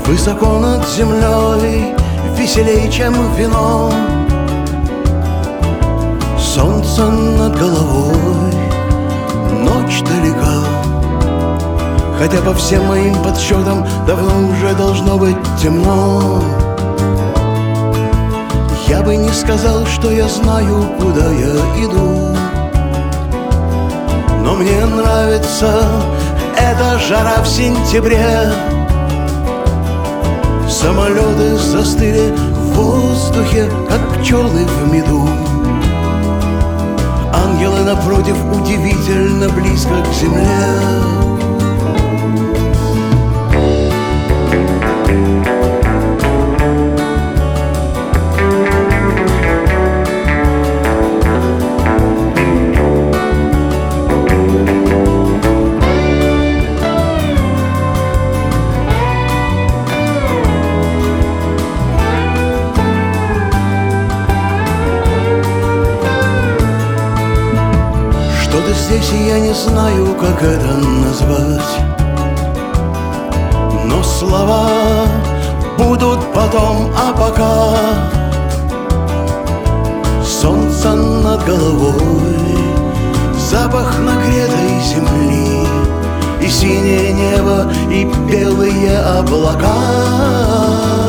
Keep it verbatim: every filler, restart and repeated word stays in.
Высоко над землей, веселей, чем вино. Солнце над головой, ночь далека, хотя по всем моим подсчетам давно уже должно быть темно. Я бы не сказал, что я знаю, куда я иду, но мне нравится эта жара в сентябре. Самолеты застыли в воздухе, как пчелы в меду. Ангелы напротив удивительно близко к земле. Что-то здесь, и я не знаю, как это назвать, но слова будут потом, а пока солнце над головой, запах нагретой земли, и синее небо, и белые облака.